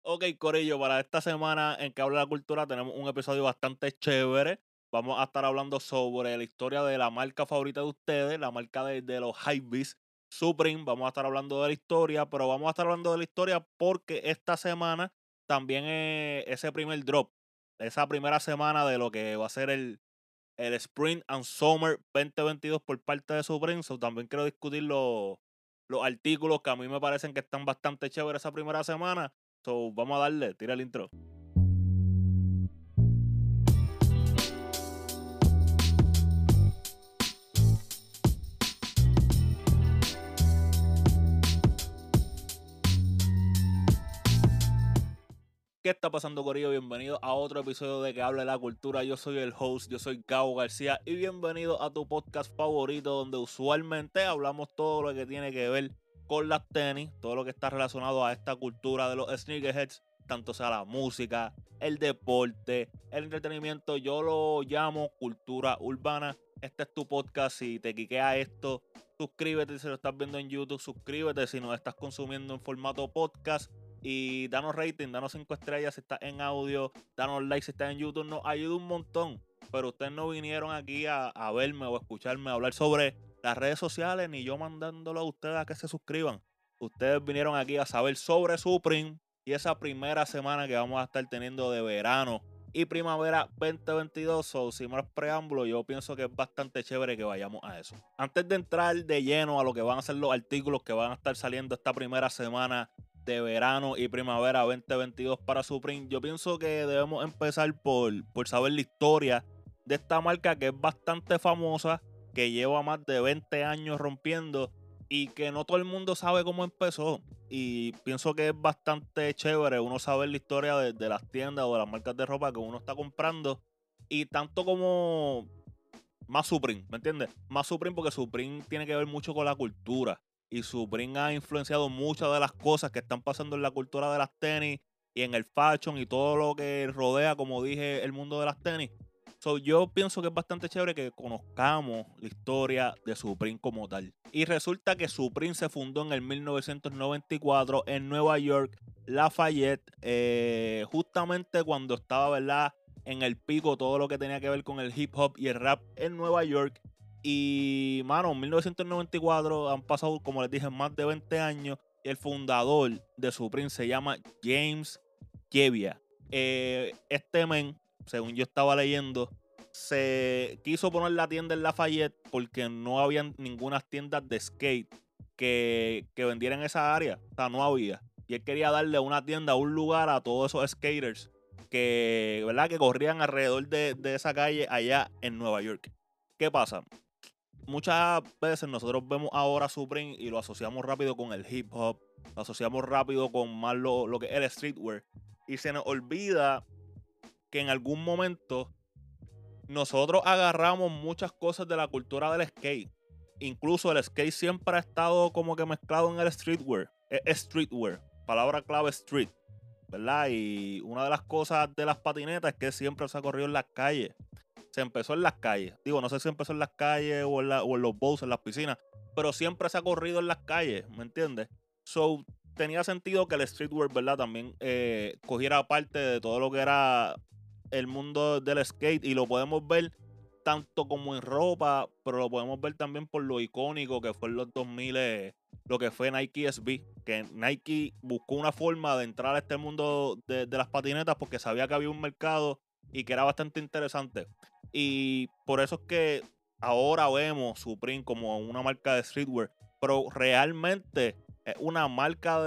Ok, Corillo, para esta semana en que habla la cultura tenemos un episodio bastante chévere. Vamos a estar hablando sobre la historia de la marca favorita de ustedes, la marca de los Hypebeast, Supreme. Vamos a estar hablando de la historia, pero vamos a estar hablando de la historia porque esta semana también es ese primer drop, esa primera semana de lo que va a ser el Spring and Summer 2022 por parte de Supreme. So, también quiero discutir los artículos que a mí me parecen que están bastante chéveres esa primera semana. So, vamos a darle, tira el intro. ¿Qué está pasando, Corillo? Bienvenido a otro episodio de Que Hable la Cultura. Yo soy el host, yo soy Gabo García y bienvenido a tu podcast favorito donde usualmente hablamos todo lo que tiene que ver con las tenis, todo lo que está relacionado a esta cultura de los sneakerheads, tanto sea la música, el deporte, el entretenimiento. Yo lo llamo cultura urbana. Este es tu podcast. Si te quiquea esto, suscríbete si lo estás viendo en YouTube, suscríbete si nos estás consumiendo en formato podcast. Y danos rating, danos 5 estrellas si estás en audio, danos like si estás en YouTube, nos ayuda un montón. Pero ustedes no vinieron aquí a verme o a escucharme hablar sobre las redes sociales, ni yo mandándolo a ustedes a que se suscriban. Ustedes vinieron aquí a saber sobre Supreme y esa primera semana que vamos a estar teniendo de verano y primavera 2022. O sin más preámbulo, yo pienso que es bastante chévere que vayamos a eso. Antes de entrar de lleno a lo que van a ser los artículos que van a estar saliendo esta primera semana de verano y primavera 2022 para Supreme, yo pienso que debemos empezar por saber la historia de esta marca que es bastante famosa, que lleva más de 20 años rompiendo y que no todo el mundo sabe cómo empezó. Y pienso que es bastante chévere uno saber la historia de las tiendas o de las marcas de ropa que uno está comprando. Y tanto como más Supreme, ¿me entiendes? Más Supreme porque Supreme tiene que ver mucho con la cultura. Y Supreme ha influenciado muchas de las cosas que están pasando en la cultura de las tenis y en el fashion y todo lo que rodea, como dije, el mundo de las tenis. So, yo pienso que es bastante chévere que conozcamos la historia de Supreme como tal. Y resulta que Supreme se fundó en el 1994 en Nueva York, Lafayette, justamente cuando estaba, ¿verdad?, en el pico todo lo que tenía que ver con el hip hop y el rap en Nueva York. Y, mano, en 1994 han pasado, como les dije, más de 20 años. Y el fundador de Supreme se llama James Jebbia. Este men, según yo estaba leyendo, se quiso poner la tienda en Lafayette porque no había ninguna tienda de skate que vendieran esa área. O sea, no había. Y él quería darle una tienda, un lugar a todos esos skaters que, ¿verdad?, que corrían alrededor de esa calle allá en Nueva York. ¿Qué pasa? Muchas veces nosotros vemos ahora Supreme y lo asociamos rápido con el hip hop, lo asociamos rápido con más lo que es el streetwear. Y se nos olvida que en algún momento nosotros agarramos muchas cosas de la cultura del skate. Incluso el skate siempre ha estado como que mezclado en el streetwear. Es streetwear, palabra clave street, ¿verdad? Y una de las cosas de las patinetas es que siempre se ha corrido en las calles. Se empezó en las calles. Digo, no sé si empezó en las calles o en los bows, en las piscinas, pero siempre se ha corrido en las calles, ¿me entiendes? So, tenía sentido que el streetwear, ¿verdad?, también cogiera parte de todo lo que era el mundo del skate y lo podemos ver tanto como en ropa, pero lo podemos ver también por lo icónico que fue en los 2000, lo que fue Nike SB, que Nike buscó una forma de entrar a este mundo de las patinetas porque sabía que había un mercado y que era bastante interesante. Y por eso es que ahora vemos Supreme como una marca de streetwear, pero realmente es una marca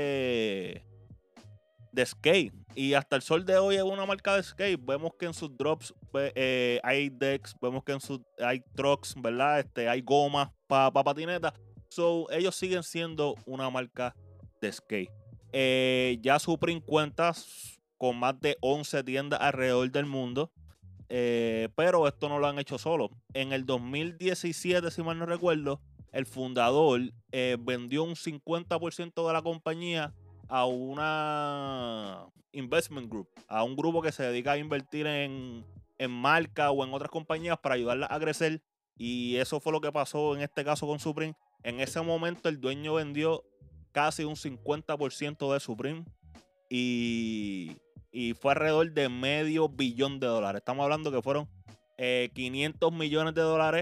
de skate. Y hasta el sol de hoy es una marca de skate. Vemos que en sus drops hay decks, vemos que hay trucks, ¿verdad? Hay gomas para patinetas. So, ellos siguen siendo una marca de skate. Ya Supreme cuenta con más de 11 tiendas alrededor del mundo. Pero esto no lo han hecho solo. En el 2017, si mal no recuerdo, el fundador vendió un 50% de la compañía a una investment group, a un grupo que se dedica a invertir en marca o en otras compañías para ayudarlas a crecer. Y eso fue lo que pasó en este caso con Supreme. En ese momento el dueño vendió casi un 50% de Supreme y fue alrededor de $500 millones. Estamos hablando que fueron $500 millones,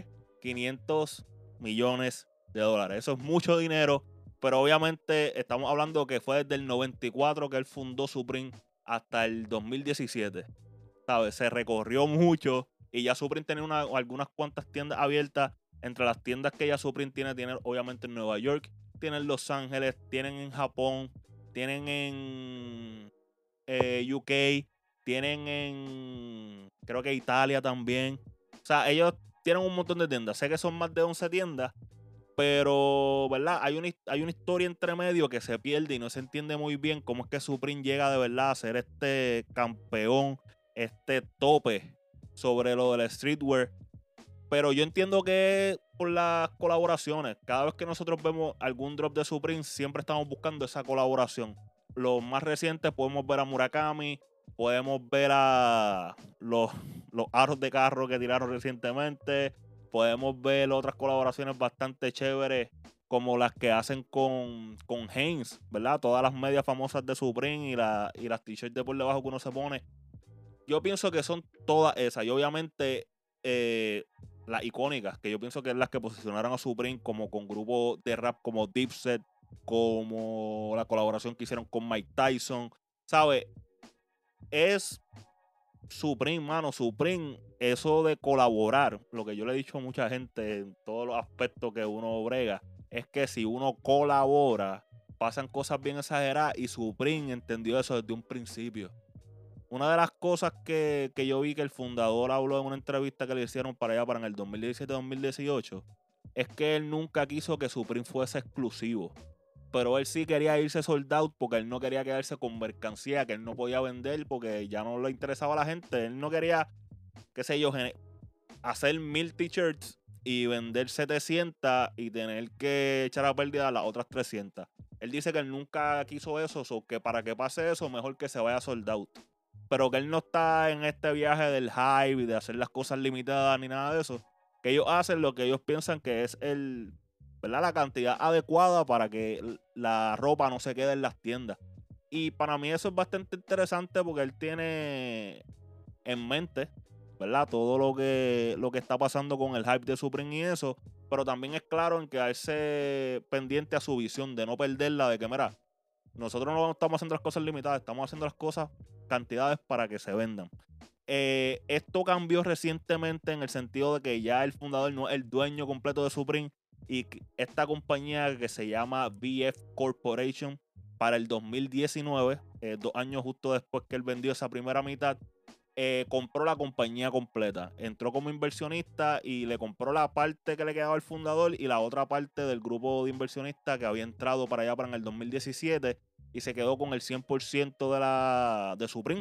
500 millones de dólares. Eso es mucho dinero, pero obviamente estamos hablando que fue desde el 94 que él fundó Supreme hasta el 2017. ¿Sabes? Se recorrió mucho y ya Supreme tenía algunas cuantas tiendas abiertas. Entre las tiendas que ya Supreme tiene obviamente en Nueva York, tienen en Los Ángeles, tienen en Japón, tienen en UK, tienen en creo que Italia también. O sea, ellos tienen un montón de tiendas. Sé que son más de 11 tiendas, pero, ¿verdad? Hay una historia entre medio que se pierde y no se entiende muy bien cómo es que Supreme llega de verdad a ser este campeón, este tope sobre lo del streetwear. Pero yo entiendo que por las colaboraciones, cada vez que nosotros vemos algún drop de Supreme, siempre estamos buscando esa colaboración. Los más recientes podemos ver a Murakami, podemos ver a los aros de carro que tiraron recientemente, podemos ver otras colaboraciones bastante chéveres como las que hacen con Hanes, ¿verdad? Todas las medias famosas de Supreme y las t-shirts de por debajo que uno se pone. Yo pienso que son todas esas y obviamente las icónicas, que yo pienso que es las que posicionaron a Supreme como con grupos de rap como Dipset, como la colaboración que hicieron con Mike Tyson, ¿sabes? Es Supreme, mano, Supreme, eso de colaborar, lo que yo le he dicho a mucha gente en todos los aspectos que uno brega, es que si uno colabora, pasan cosas bien exageradas y Supreme entendió eso desde un principio. Una de las cosas que yo vi que el fundador habló en una entrevista que le hicieron para allá, para en el 2017-2018, es que él nunca quiso que Supreme fuese exclusivo. Pero él sí quería irse sold out porque él no quería quedarse con mercancía que él no podía vender porque ya no le interesaba a la gente. Él no quería, qué sé yo, hacer 1000 t-shirts y vender 700 y tener que echar a pérdida las otras 300. Él dice que él nunca quiso eso, o que para que pase eso, mejor que se vaya sold out. Pero que él no está en este viaje del hype y de hacer las cosas limitadas ni nada de eso. Que ellos hacen lo que ellos piensan que es ¿verdad? La cantidad adecuada para que la ropa no se quede en las tiendas. Y para mí eso es bastante interesante porque él tiene en mente, ¿verdad? Todo lo que está pasando con el hype de Supreme y eso. Pero también es claro en quedarse pendiente a su visión, de no perderla, de que, mira, nosotros no estamos haciendo las cosas limitadas, estamos haciendo las cosas cantidades para que se vendan. Esto cambió recientemente en el sentido de que ya el fundador no es el dueño completo de Supreme y esta compañía que se llama VF Corporation para el 2019, 2 años justo después que él vendió esa primera mitad, compró la compañía completa. Entró como inversionista y le compró la parte que le quedaba al fundador y la otra parte del grupo de inversionistas que había entrado para allá para en el 2017 y se quedó con el 100% de Supreme.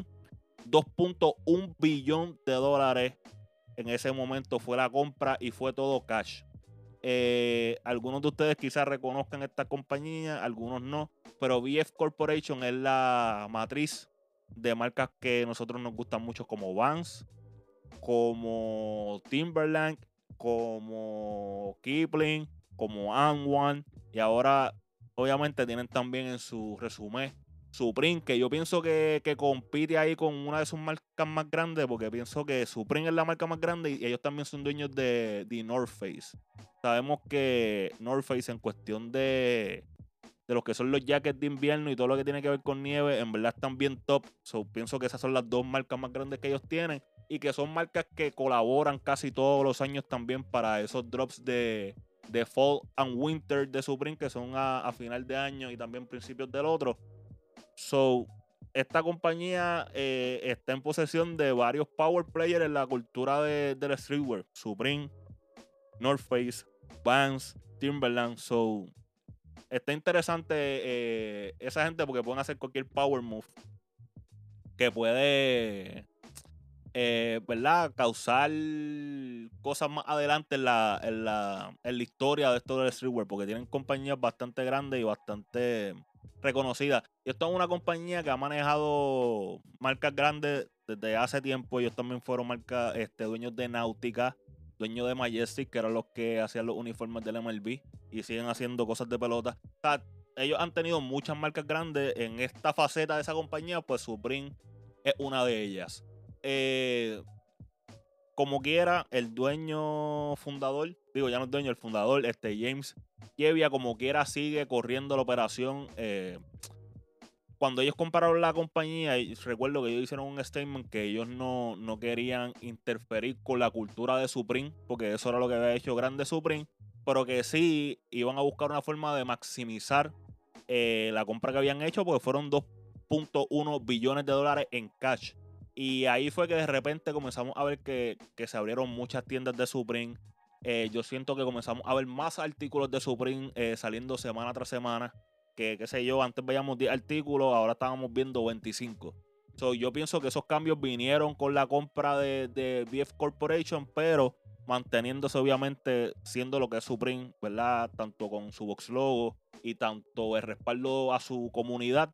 2.1 billón de dólares en ese momento fue la compra y fue todo cash. Algunos de ustedes quizás reconozcan esta compañía, algunos no, pero VF Corporation es la matriz de marcas que a nosotros nos gustan mucho, como Vans, como Timberland, como Kipling, como AND1, y ahora obviamente tienen también en su resumen Supreme, que yo pienso que compite ahí con una de sus marcas más grandes, porque pienso que Supreme es la marca más grande y ellos también son dueños de North Face. Sabemos que North Face en cuestión de lo que son los jackets de invierno y todo lo que tiene que ver con nieve, en verdad están bien top. So, pienso que esas son las dos marcas más grandes que ellos tienen y que son marcas que colaboran casi todos los años también para esos drops de Fall and Winter de Supreme, que son a final de año y también principios del otro. So, esta compañía está en posesión de varios power players en la cultura del streetwear. Supreme, North Face, Vans, Timberland. So, está interesante esa gente porque pueden hacer cualquier power move que puede, ¿verdad? Causar cosas más adelante en la historia de esto del streetwear, porque tienen compañías bastante grandes y bastante reconocidas. Y esto es una compañía que ha manejado marcas grandes desde hace tiempo. Ellos también fueron dueños de Nautica, dueños de Majestic, que eran los que hacían los uniformes del MLB y siguen haciendo cosas de pelota. O sea, ellos han tenido muchas marcas grandes en esta faceta de esa compañía, pues Supreme es una de ellas. Como quiera, el dueño fundador, digo, ya no es dueño, el fundador, James Jebbia, como quiera, sigue corriendo la operación. Cuando ellos compraron la compañía, recuerdo que ellos hicieron un statement que ellos no querían interferir con la cultura de Supreme, porque eso era lo que había hecho grande Supreme, pero que sí iban a buscar una forma de maximizar la compra que habían hecho, porque fueron 2.1 billones de dólares en cash. Y ahí fue que de repente comenzamos a ver que se abrieron muchas tiendas de Supreme. Yo siento que comenzamos a ver más artículos de Supreme saliendo semana tras semana. Que, qué sé yo, antes veíamos 10 artículos, ahora estábamos viendo 25. So, yo pienso que esos cambios vinieron con la compra de BF Corporation, pero manteniéndose obviamente siendo lo que es Supreme, ¿verdad? Tanto con su box logo y tanto el respaldo a su comunidad.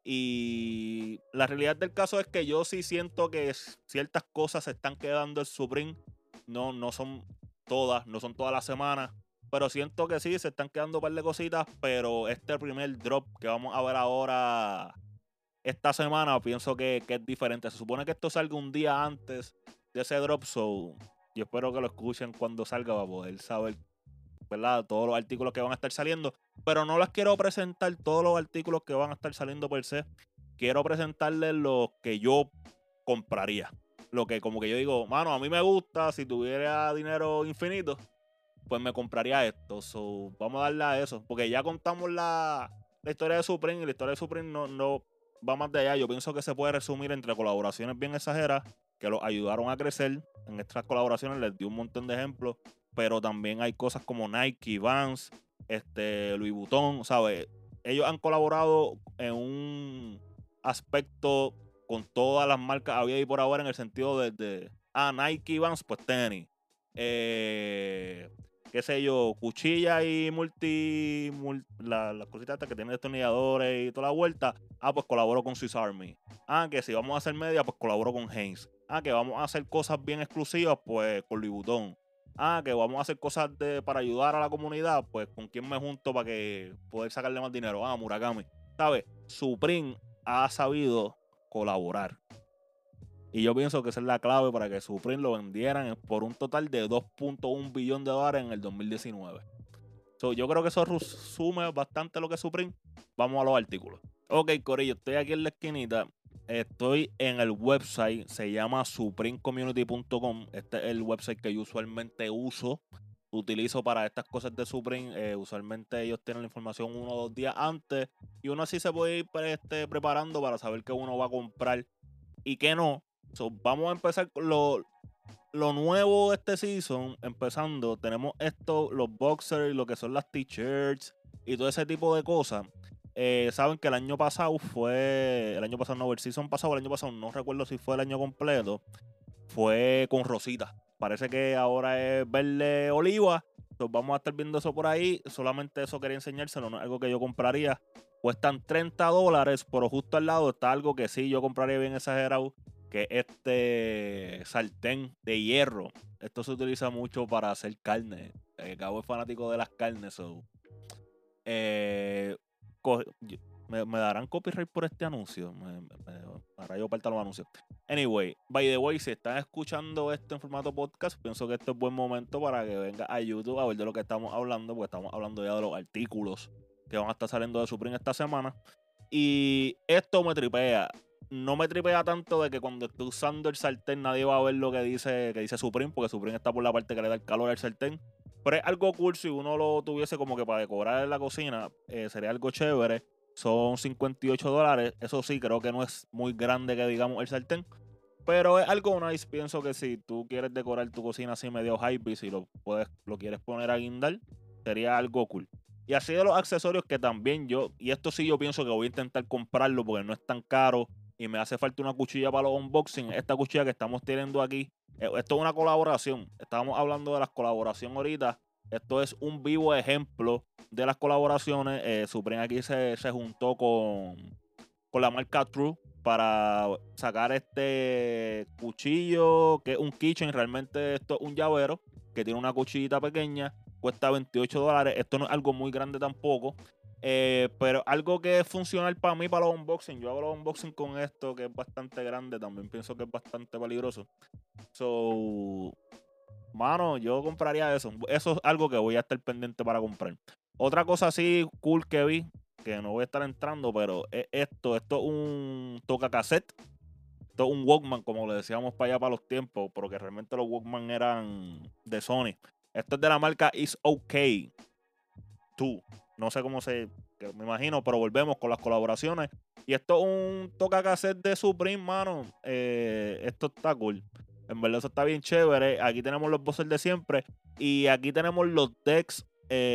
Y la realidad del caso es que yo sí siento que ciertas cosas se están quedando en Supreme. No son todas, no son todas las semanas. Pero siento que sí, se están quedando un par de cositas. Pero este primer drop que vamos a ver ahora esta semana, pienso que es diferente. Se supone que esto salga un día antes de ese drop. So, yo espero que lo escuchen cuando salga para poder saber, ¿verdad? Todos los artículos que van a estar saliendo. Pero no les quiero presentar todos los artículos que van a estar saliendo per se. Quiero presentarles los que yo compraría. Lo que como que yo digo, mano, a mí me gusta. Si tuviera dinero infinito, pues me compraría esto. So, vamos a darle a eso. Porque ya contamos la historia de Supreme. Y la historia de Supreme no va más de allá. Yo pienso que se puede resumir entre colaboraciones bien exageradas que los ayudaron a crecer. En estas colaboraciones les di un montón de ejemplos. Pero también hay cosas como Nike, Vans, Louis Vuitton, ¿sabes? Ellos han colaborado en un aspecto con todas las marcas había y por ahora en el sentido de Nike, Vans, pues tenis. Qué sé yo, cuchilla y las cositas estas que tienen destornilladores y toda la vuelta. Pues colaboro con Swiss Army. Que si vamos a hacer media, pues colaboro con Hanes. Que vamos a hacer cosas bien exclusivas, pues con Louis Vuitton. Que vamos a hacer cosas para ayudar a la comunidad, pues con quién me junto para que poder sacarle más dinero. Murakami. ¿Sabes? Supreme ha sabido colaborar. Y yo pienso que esa es la clave para que Supreme lo vendieran por un total de 2.1 billón de dólares en el 2019. So, yo creo que eso resume bastante lo que es Supreme. Vamos a los artículos. Ok, Corillo, estoy aquí en la esquinita. Estoy en el website, se llama supremecommunity.com. Este es el website que yo usualmente utilizo para estas cosas de Supreme. Usualmente ellos tienen la información 1 o 2 días antes y uno así se puede ir preparando para saber qué uno va a comprar y qué no. So, vamos a empezar con lo nuevo de este season. Empezando, tenemos los boxers y lo que son las t-shirts y todo ese tipo de cosas. Saben que el año pasado no, el season pasado, el año pasado, no recuerdo si fue el año completo, fue con rosita. Parece que ahora es verde oliva. Entonces vamos a estar viendo eso por ahí. Solamente eso quería enseñárselo, no es algo que yo compraría. Cuestan $30, pero justo al lado está algo que sí yo compraría bien exagerado, que este sartén de hierro. Esto se utiliza mucho para hacer carne. Cabo es fanático de las carnes. Me darán copyright por este anuncio. Ahora yo parto los anuncios. Anyway, by the way, si están escuchando esto en formato podcast, pienso que esto es buen momento para que venga a YouTube a ver de lo que estamos hablando, porque estamos hablando ya de los artículos que van a estar saliendo de Supreme esta semana. Y esto me tripea. No me tripea tanto de que cuando esté usando el sartén nadie va a ver lo que dice Supreme, porque Supreme está por la parte que le da el calor al sartén. Pero es algo cool si uno lo tuviese como que para decorar en la cocina. Sería algo chévere. Son $58. Eso sí, creo que no es muy grande que digamos el sartén. Pero es algo nice. Pienso que si tú quieres decorar tu cocina así medio hype y si lo quieres poner a guindar, sería algo cool. Y así de los accesorios que también y esto sí yo pienso que voy a intentar comprarlo porque no es tan caro y me hace falta una cuchilla para los unboxing. Esta cuchilla que estamos teniendo aquí, esto es una colaboración. Estábamos hablando de las colaboraciones ahorita. Esto es un vivo ejemplo de las colaboraciones. Supreme aquí se juntó con la marca True para sacar este cuchillo, que es un kitchen. Realmente esto es un llavero que tiene una cuchillita pequeña. Cuesta $28. Esto no es algo muy grande tampoco. Pero algo que es funcional para mí, para los unboxing, yo hago los unboxing con esto que es bastante grande, también pienso que es bastante peligroso. So, mano, yo compraría eso. Eso es algo que voy a estar pendiente para comprar. Otra cosa así cool que vi, que no voy a estar entrando, pero es esto. Esto es un tocacassette. Esto es un Walkman, como le decíamos para allá para los tiempos, porque realmente los Walkman eran de Sony. Esto es de la marca It's Okay 2. No sé cómo que me imagino, pero volvemos con las colaboraciones. Y esto es un tocacassette de Supreme, mano. Esto está cool. En verdad, eso está bien chévere. Aquí tenemos los buzzers de siempre. Y aquí tenemos los decks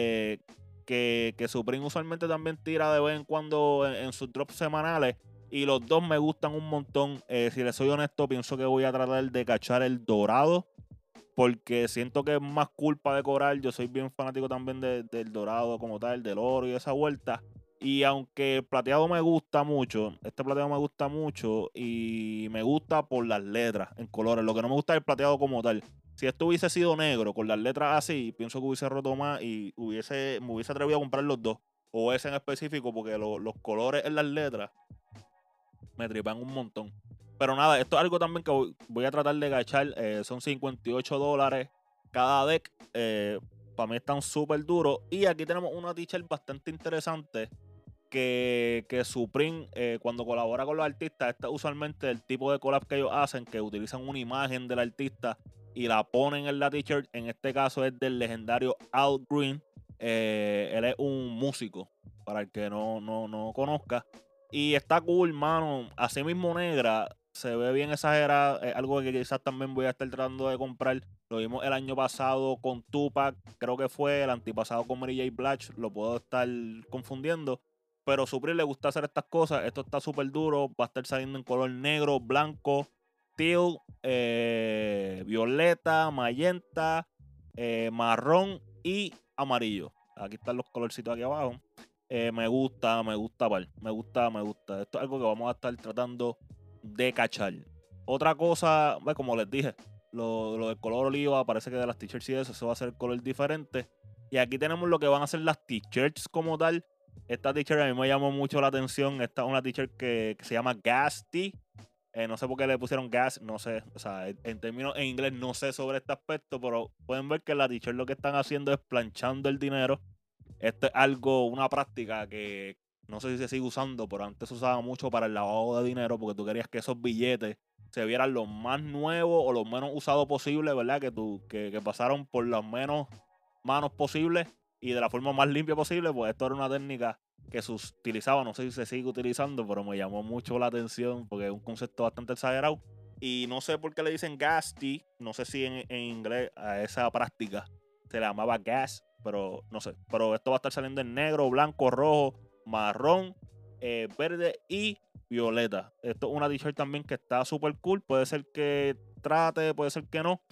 que Supreme usualmente también tira de vez en cuando en sus drops semanales. Y los dos me gustan un montón. Si les soy honesto, pienso que voy a tratar de cachar el dorado, porque siento que es más culpa de coral. Yo soy bien fanático también del dorado como tal, del oro y esa vuelta. Y aunque el plateado me gusta mucho, este plateado me gusta mucho y me gusta por las letras en colores. Lo que no me gusta es el plateado como tal. Si esto hubiese sido negro con las letras así, pienso que hubiese roto más y me hubiese atrevido a comprar los dos. O ese en específico, porque los colores en las letras me tripan un montón. Pero nada, esto es algo también que voy a tratar de gachar. Son $58 cada deck. Para mí están súper duros. Y aquí tenemos una t-shirt bastante interesante que Supreme, cuando colabora con los artistas, este es usualmente el tipo de collab que ellos hacen, que utilizan una imagen del artista y la ponen en la t-shirt. En este caso es del legendario Al Green. Él es un músico, para el que no conozca. Y está cool, mano. Así mismo negra, se ve bien exagerada. Es algo que quizás también voy a estar tratando de comprar. Lo vimos el año pasado con Tupac, creo que fue el antipasado con Mary J. Blige. Lo puedo estar confundiendo. Pero Supreme le gusta hacer estas cosas. Esto está súper duro. Va a estar saliendo en color negro, blanco, teal, violeta, magenta, marrón y amarillo. Aquí están los colorcitos aquí abajo. Me gusta, pal. Me gusta. Esto es algo que vamos a estar tratando de cachar. Otra cosa, como les dije, lo del color oliva, parece que de las t-shirts y eso va a ser color diferente. Y aquí tenemos lo que van a ser las t-shirts como tal. Esta t-shirt a mí me llamó mucho la atención. Esta es una t-shirt que se llama Gas Tea. No sé por qué le pusieron gas, no sé. O sea, en términos en inglés no sé sobre este aspecto, pero pueden ver que la t-shirt lo que están haciendo es planchando el dinero. Esto es algo, una práctica que no sé si se sigue usando, pero antes se usaba mucho para el lavado de dinero, porque tú querías que esos billetes se vieran lo más nuevos o lo menos usados posible, ¿verdad? Que pasaron por las menos manos posibles y de la forma más limpia posible. Pues esto era una técnica que se utilizaba, no sé si se sigue utilizando, pero me llamó mucho la atención porque es un concepto bastante exagerado. Y no sé por qué le dicen gas tea, no sé si en inglés a esa práctica se le llamaba gas, pero no sé. Pero esto va a estar saliendo en negro, blanco, rojo, marrón, verde y violeta. Esto es una t-shirt también que está súper cool. Puede ser que trate, puede ser que no.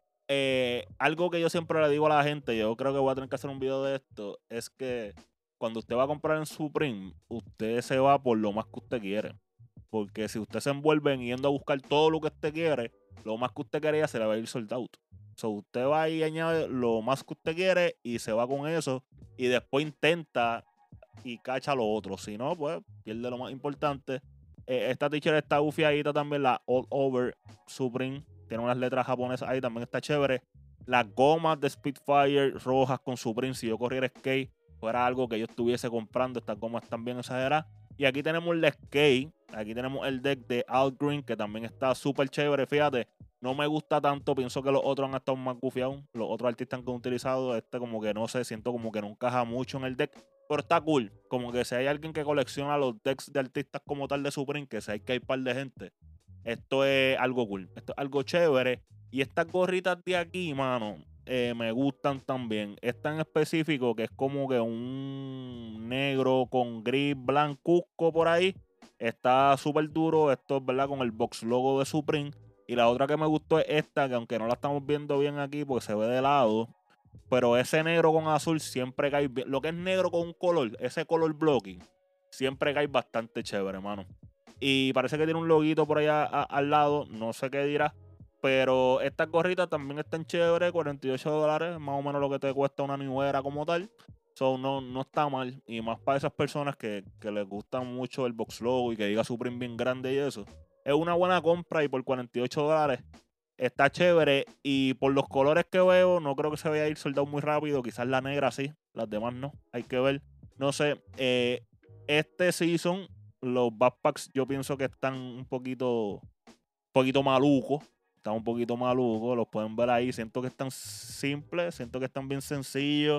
Algo que yo siempre le digo a la gente, yo creo que voy a tener que hacer un video de esto, es que cuando usted va a comprar en Supreme, usted se va por lo más que usted quiere. Porque si usted se envuelve en yendo a buscar todo lo que usted quiere, lo más que usted quería se le va a ir sold out. So, usted va y añade lo más que usted quiere y se va con eso. Y después intenta y cacha lo otro. Si no, pues pierde lo más importante. Esta t-shirt está bufiadita también, la All Over Supreme. Tiene unas letras japonesas ahí, también está chévere. Las gomas de Spitfire rojas con Supreme, si yo corriera skate, fuera algo que yo estuviese comprando. Estas gomas están bien exageradas. Y aquí tenemos el skate. Aquí tenemos el deck de Al Green, que también está súper chévere. Fíjate, no me gusta tanto. Pienso que los otros han estado más gufiados. Los otros artistas que han utilizado, como que no sé, siento como que no encaja mucho en el deck. Pero está cool. Como que si hay alguien que colecciona los decks de artistas como tal de Supreme, que sé que hay un par de gente, esto es algo cool. Esto es algo chévere. Y estas gorritas de aquí, mano, me gustan también. Esta en específico, que es como que un negro con gris blancuzco por ahí. Está súper duro. Esto es, ¿verdad? Con el box logo de Supreme. Y la otra que me gustó es esta, que aunque no la estamos viendo bien aquí porque se ve de lado, pero ese negro con azul siempre cae bien. Lo que es negro con un color, ese color blocking, siempre cae bastante chévere, hermano. Y parece que tiene un loguito por allá al lado, no sé qué dirá. Pero estas gorritas también están chéveres, $48, más o menos lo que te cuesta una New Era como tal. So, no está mal. Y más para esas personas que les gusta mucho el box logo y que diga Supreme bien grande y eso. Es una buena compra y por $48 está chévere. Y por los colores que veo, no creo que se vaya a ir soldado muy rápido. Quizás la negra sí, las demás no. Hay que ver. No sé. Este season, los backpacks yo pienso que están un poquito malucos. Están un poquito malucos. Los pueden ver ahí. Siento que están simples. Siento que están bien sencillos.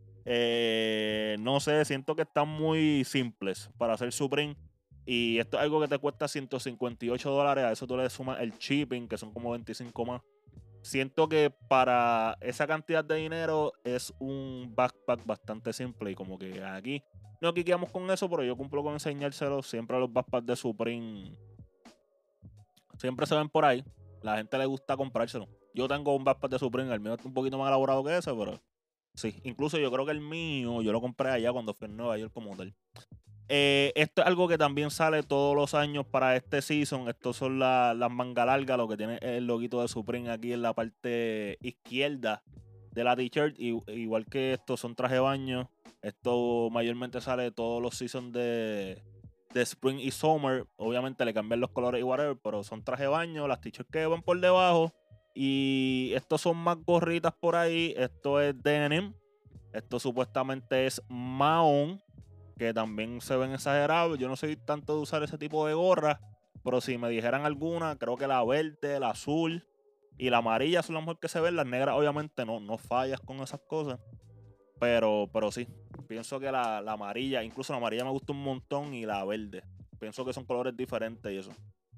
No sé, siento que están muy simples para hacer Supreme. Y esto es algo que te cuesta $158. A eso tú le sumas el shipping, que son como 25 más. Siento que para esa cantidad de dinero es un backpack bastante simple. Y como que aquí no quiqueamos con eso, pero yo cumplo con enseñárselo. Siempre a los backpacks de Supreme siempre se ven por ahí. La gente le gusta comprárselo. Yo tengo un backpack de Supreme, el mío es un poquito más elaborado que ese, pero sí, incluso yo creo que el mío, yo lo compré allá cuando fui en Nueva York como tal. Esto es algo que también sale todos los años para este season. Estos son las mangas largas, lo que tiene el loguito de Supreme aquí en la parte izquierda de la t-shirt. Igual que estos son traje de baño. Esto mayormente sale todos los seasons de Spring y Summer. Obviamente le cambian los colores y whatever, pero son traje de baño, las t-shirts que van por debajo. Y estos son más gorritas por ahí. Esto es denim. Esto supuestamente es mahón, que también se ven exagerados. Yo no soy tanto de usar ese tipo de gorras, pero si me dijeran alguna, creo que la verde, la azul y la amarilla son las mejor que se ven. Las negras obviamente no fallas con esas cosas. Pero sí, pienso que la amarilla, incluso la amarilla me gusta un montón y la verde. Pienso que son colores diferentes y eso.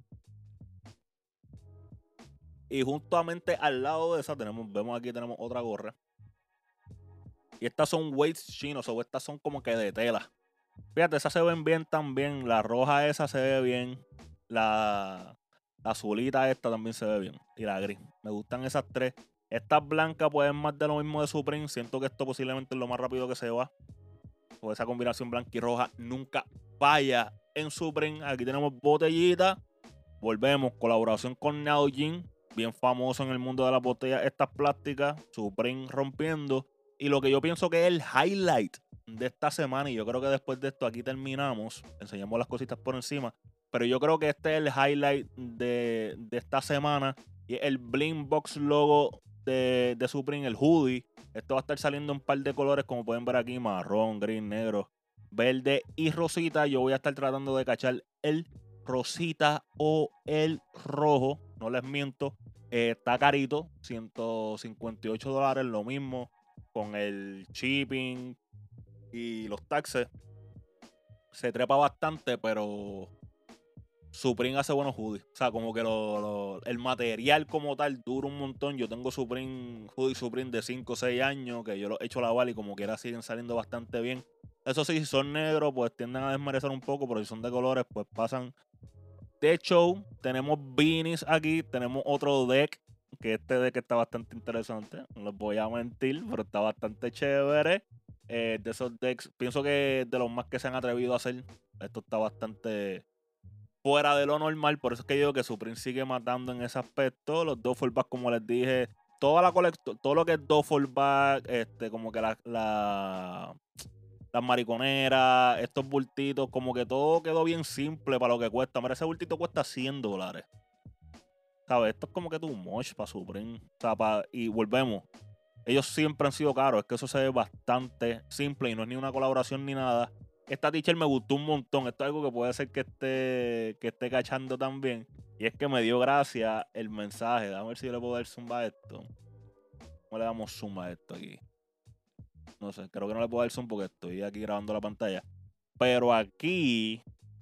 Y justamente al lado de esa vemos aquí tenemos otra gorra. Y estas son weights chinos, o estas son como que de tela. Fíjate, esas se ven bien también. La roja esa se ve bien. La azulita esta también se ve bien. Y la gris. Me gustan esas tres. Estas blancas pueden más de lo mismo de Supreme. Siento que esto posiblemente es lo más rápido que se va. O esa combinación blanca y roja nunca falla en Supreme. Aquí tenemos botellita. Volvemos. Colaboración con Nalgene. Bien famoso en el mundo de las botellas estas plásticas. Supreme rompiendo. Y lo que yo pienso que es el highlight de esta semana, y yo creo que después de esto aquí terminamos, enseñamos las cositas por encima, pero yo creo que este es el highlight de esta semana, y es el Bling Box logo de Supreme, el hoodie. Esto va a estar saliendo en un par de colores, como pueden ver aquí, marrón, gris, negro, verde y rosita. Yo voy a estar tratando de cachar el rosita o el rojo, no les miento. Está carito, $158, lo mismo con el shipping y los taxes. Se trepa bastante, pero Supreme hace buenos hoodies. O sea, como que el material como tal dura un montón. Yo tengo hoodie Supreme de 5 o 6 años que yo los he hecho lavar y como quiera siguen saliendo bastante bien. Eso sí, si son negros, pues tienden a desmerecer un poco, pero si son de colores, pues pasan de show. Tenemos beanies aquí, tenemos otro deck, que este deck está bastante interesante, no les voy a mentir, pero está bastante chévere. De esos decks, pienso que de los más que se han atrevido a hacer, esto está bastante fuera de lo normal, por eso es que digo que Supreme sigue matando en ese aspecto. Los duffel bags, como les dije, todo lo que es duffel bag, como que las mariconeras, estos bultitos, como que todo quedó bien simple para lo que cuesta. Mira, ese bultito cuesta $100. ¿Sabes? Esto es como que too much para Supreme. O sea, y volvemos. Ellos siempre han sido caros. Es que eso se ve bastante simple y no es ni una colaboración ni nada. Esta t-shirt me gustó un montón. Esto es algo que puede ser que esté cachando también. Y es que me dio gracia el mensaje. A ver si yo le puedo dar zoom a esto. ¿Cómo le damos zoom a esto aquí? No sé, creo que no le puedo dar zoom porque estoy aquí grabando la pantalla. Pero aquí,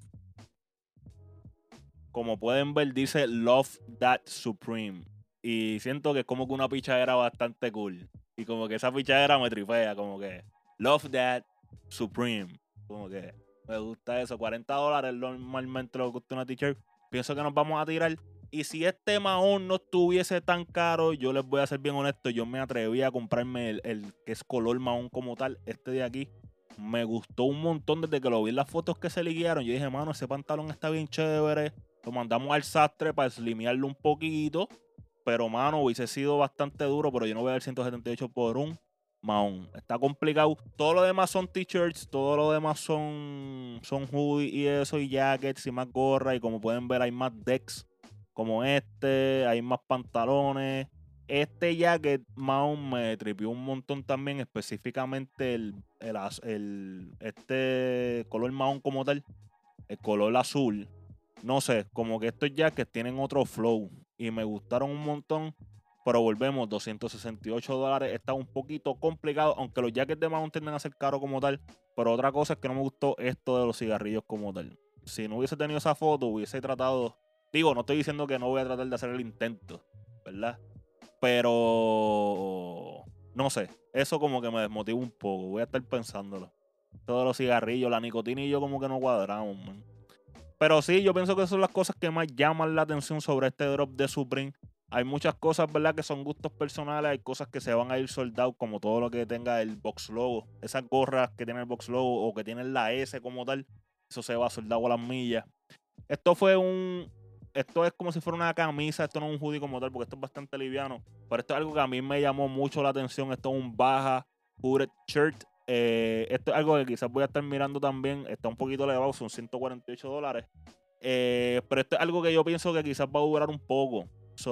como pueden ver, dice Love That Supreme. Y siento que es como que una pichadera bastante cool. Y como que esa pichadera me tripea, como que Love That Supreme. Como que me gusta eso. $40 normalmente lo que cuesta una t-shirt. Pienso que nos vamos a tirar. Y si este mahón no estuviese tan caro, yo les voy a ser bien honesto, yo me atreví a comprarme el que es color mahón como tal, este de aquí. Me gustó un montón desde que lo vi en las fotos que se liquearon. Yo dije, mano, ese pantalón está bien chévere. Lo mandamos al sastre para slimearlo un poquito. Pero, mano, hubiese sido bastante duro, pero yo no voy a dar 178 por un Mahón. Está complicado. Todo lo demás son t-shirts, todo lo demás son hoodies y eso, y jackets y más gorras. Y como pueden ver, hay más decks como hay más pantalones. Este jacket Mahón me tripió un montón también, específicamente este color Mahón como tal, el color azul. No sé, como que estos jackets tienen otro flow y me gustaron un montón. Pero volvemos, $268. Está un poquito complicado, aunque los jackets de Mahón tienden a ser caros como tal. Pero otra cosa es que no me gustó esto de los cigarrillos como tal. Si no hubiese tenido esa foto, hubiese tratado. Digo, no estoy diciendo que no voy a tratar de hacer el intento, ¿verdad? Pero no sé, eso como que me desmotiva un poco. Voy a estar pensándolo. Todos los cigarrillos, la nicotina y yo como que no cuadramos, man. Pero sí, yo pienso que son las cosas que más llaman la atención sobre este drop de Supreme. Hay muchas cosas, ¿verdad? Que son gustos personales. Hay cosas que se van a ir sold out, como todo lo que tenga el box logo. Esas gorras que tienen el box logo o que tienen la S como tal, eso se va sold out a las millas. Esto es como si fuera una camisa, esto no es un hoodie como tal, porque esto es bastante liviano. Pero esto es algo que a mí me llamó mucho la atención. Esto es un baja hooded shirt. Esto es algo que quizás voy a estar mirando también. Está un poquito elevado, son $148. Pero esto es algo que yo pienso que quizás va a durar un poco.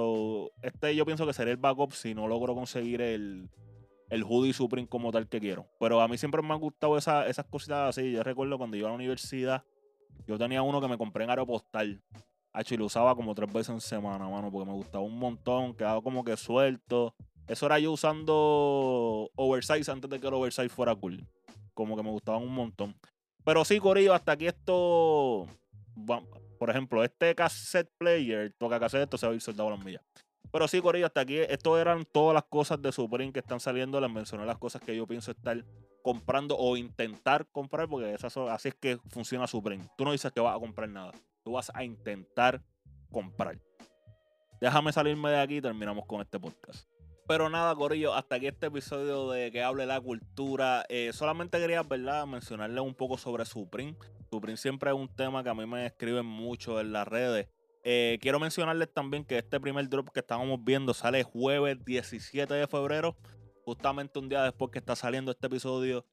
Yo pienso que sería el backup si no logro conseguir el hoodie Supreme como tal que quiero. Pero a mí siempre me han gustado esas cositas así. Yo recuerdo cuando iba a la universidad, yo tenía uno que me compré en Aeropostal. Y lo usaba como 3 veces en semana, mano, porque me gustaba un montón, quedaba como que suelto. Eso era yo usando oversize antes de que el oversize fuera cool. Como que me gustaban un montón. Pero sí, Corillo, hasta aquí esto. Por ejemplo, este cassette player, toca cassette, esto se va a ir soldado a las millas. Pero sí, Corillo, hasta aquí, esto eran todas las cosas de Supreme que están saliendo. Les mencioné las cosas que yo pienso estar comprando o intentar comprar, porque así es que funciona Supreme. Tú no dices que vas a comprar nada, tú vas a intentar comprar. Déjame salirme de aquí y terminamos con este podcast. Pero nada, Corillo, hasta aquí este episodio de Que Hable la Cultura. Solamente quería, ¿verdad?, mencionarles un poco sobre Supreme. Supreme siempre es un tema que a mí me escriben mucho en las redes. Quiero mencionarles también que este primer drop que estábamos viendo sale jueves 17 de febrero, justamente un día después que está saliendo este episodio.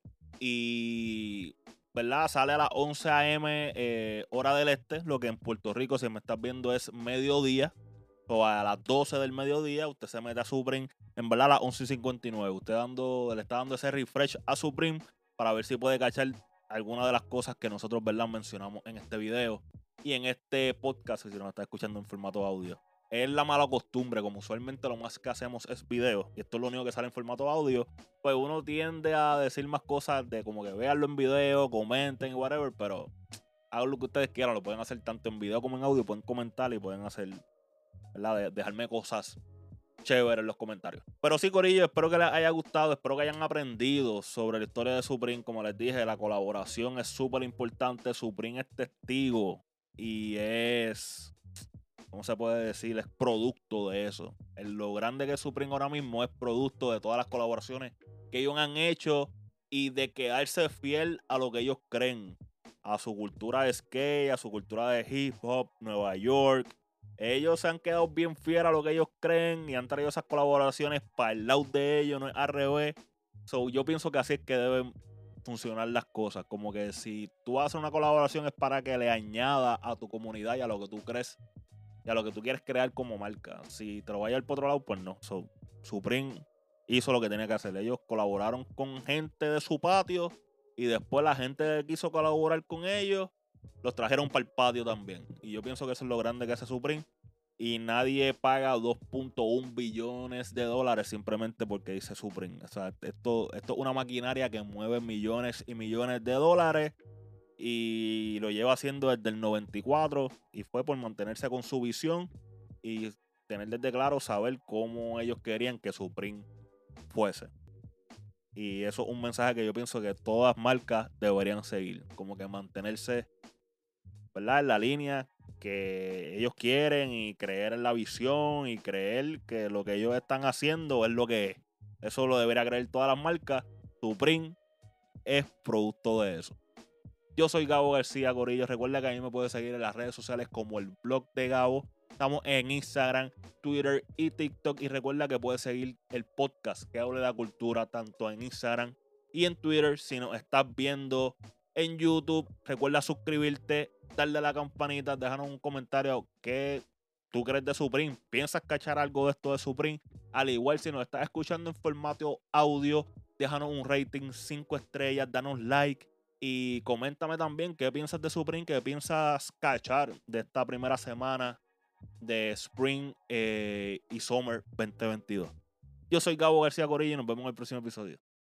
Y, ¿verdad?, sale a las 11 a.m. Hora del este, lo que en Puerto Rico, si me estás viendo, es mediodía. O a las 12 del mediodía, usted se mete a Supreme, en verdad a las 11:59. Usted le está dando ese refresh a Supreme para ver si puede cachar alguna de las cosas que nosotros, ¿verdad?, mencionamos en este video y en este podcast, si nos está escuchando en formato audio. Es la mala costumbre, como usualmente lo más que hacemos es video, y esto es lo único que sale en formato audio, pues uno tiende a decir más cosas de como que véanlo en video, comenten y whatever, pero hagan lo que ustedes quieran, lo pueden hacer tanto en video como en audio, pueden comentar y pueden hacer, ¿verdad?, dejarme cosas chéveres en los comentarios. Pero sí, Corillo, espero que les haya gustado, espero que hayan aprendido sobre la historia de Supreme. Como les dije, la colaboración es súper importante. Supreme es testigo y ¿cómo se puede decir? Es producto de eso. Lo grande que es Supreme ahora mismo es producto de todas las colaboraciones que ellos han hecho y de quedarse fiel a lo que ellos creen, a su cultura de skate, a su cultura de hip hop, Nueva York. Ellos se han quedado bien fieles a lo que ellos creen y han traído esas colaboraciones para el lado de ellos, no es al revés. Yo pienso que así es que deben funcionar las cosas. Como que si tú haces una colaboración es para que le añada a tu comunidad y a lo que tú crees y a lo que tú quieres crear como marca. Si te lo vayas por otro lado, pues no. Supreme hizo lo que tenía que hacer. Ellos colaboraron con gente de su patio y después la gente que quiso colaborar con ellos los trajeron para el patio también. Y yo pienso que eso es lo grande que hace Supreme. Y nadie paga 2.1 billones de dólares simplemente porque dice Supreme. O sea, esto es una maquinaria que mueve millones y millones de dólares. Y lo lleva haciendo desde el 94. Y fue por mantenerse con su visión y tener desde claro saber cómo ellos querían que Supreme fuese. Y eso es un mensaje que yo pienso que todas marcas deberían seguir. Como que mantenerse, ¿verdad?, en la línea que ellos quieren y creer en la visión y creer que lo que ellos están haciendo es lo que es. Eso lo debería creer todas las marcas. Supreme es producto de eso. Yo soy Gabo García, Corillo. Recuerda que a mí me puedes seguir en las redes sociales como el blog de Gabo. Estamos en Instagram, Twitter y TikTok. Y recuerda que puedes seguir el podcast que hable de la cultura tanto en Instagram y en Twitter. Si nos estás viendo en YouTube, recuerda suscribirte, darle a la campanita, déjanos un comentario que tú crees de Supreme. ¿Piensas cachar algo de esto de Supreme? Al igual, si nos estás escuchando en formato audio, déjanos un rating 5 estrellas, danos like y coméntame también qué piensas de Supreme, qué piensas cachar de esta primera semana de Spring y Summer 2022. Yo soy Gabo García Corillo y nos vemos en el próximo episodio.